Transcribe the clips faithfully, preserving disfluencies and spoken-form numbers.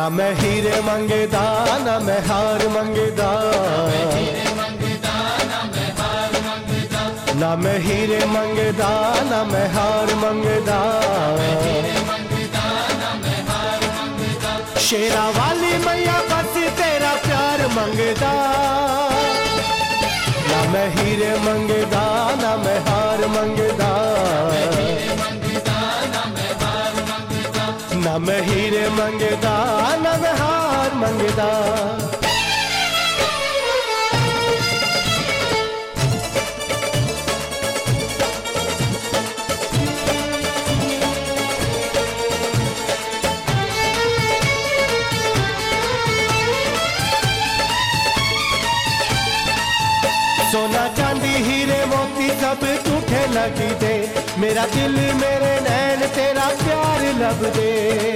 ना मैं हीरे मंगदा ना मैं हार मंगदा, ना मैं हीरे मंगदा ना मैं हार मंगदा, शेरा वाली मैया बस तेरा प्यार मंगदा, ना मैं हीरे मंगदा ना मैं हार मंगदा, ना मैं हीरे मंगदा ना मैं हार मंगदा। सोना चांदी हीरे मोती सब झूठे लगी दे, मेरा दिल मेरे नैन तेरा प्यार लब दे।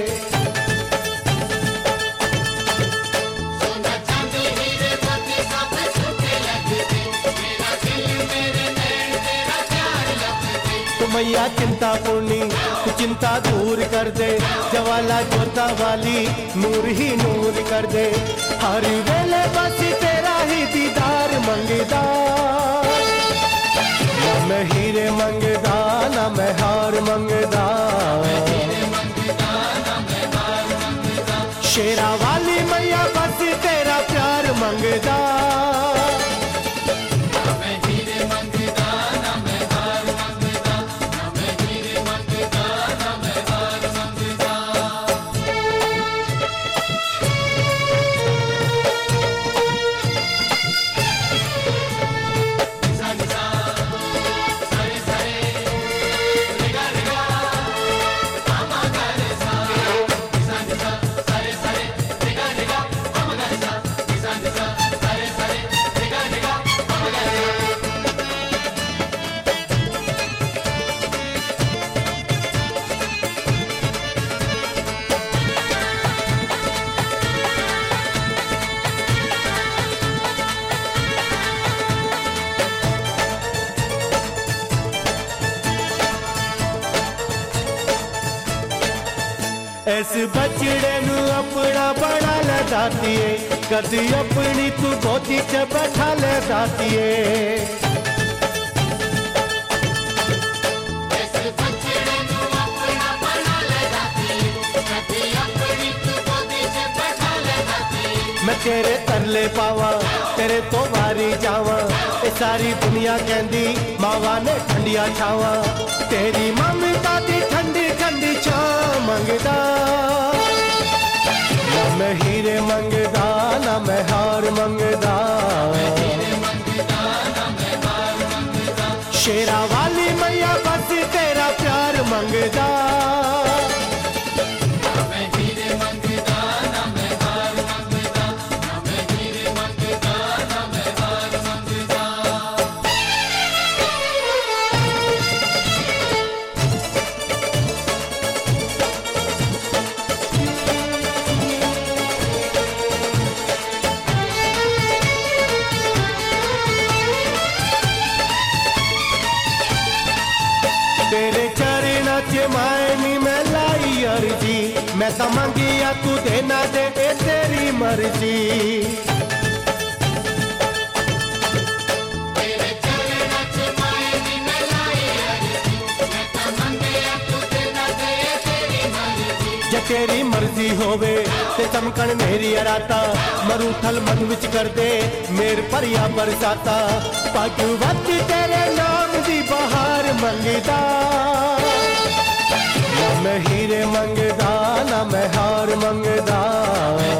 सोना चांदी हीरे मोती सब झूठे लगी दे, मेरा दिल मेरे नैन तेरा प्यार लब दे। तो मैया चिंता पूर्णी तू चिंता दूर कर दे, जवाला जोता वाली नूर ही नूर कर दे, हर वेले बस तेरा ही दीदार मंगदा, ना मैं हीरे मंगदा ना मैं हार मंगदा, शेरा वाली मैया बस तेरा प्यार मंगदा, इस बचड़े नू अपना बड़ा लदाती है, कदी अपनी तू गोदी च बैठा लदाती है। इस बचड़े नू अपना बड़ा लदाती है, कदी अपनी तू गोदी च बैठा लदाती है। मैं तेरे तरले पावा तेरे तो वारी जावा, ये सारी दुनिया कहंदी मावा ने ठंडिया छावा, तेरी ममता दी ठंडी ठंडी छां मंगदा, ना मैं हीरे मंगदा ना मैं हार मंगदा, शेरा वाली मैया बस तेरा प्यार मंगदा, तेरे चरणा च मायनी मैं लाई अर्जी, मैं तो मंगिया तू देना दे ए तेरी मर्जी। तेरे चरणा च मायनी मैं लाई अर्जी, मैं तो मंगिया तू देना दे तेरी मर्जी। जे तेरी मर्जी होवे ते चमकन मेरी अराता, मरूथल मन विच कर दे मेर परिया बरसाता, पग वत तेरे नाम दी बहार मंगदा, ना मैं हीरे मंगदा ना मैं हार मंगदा,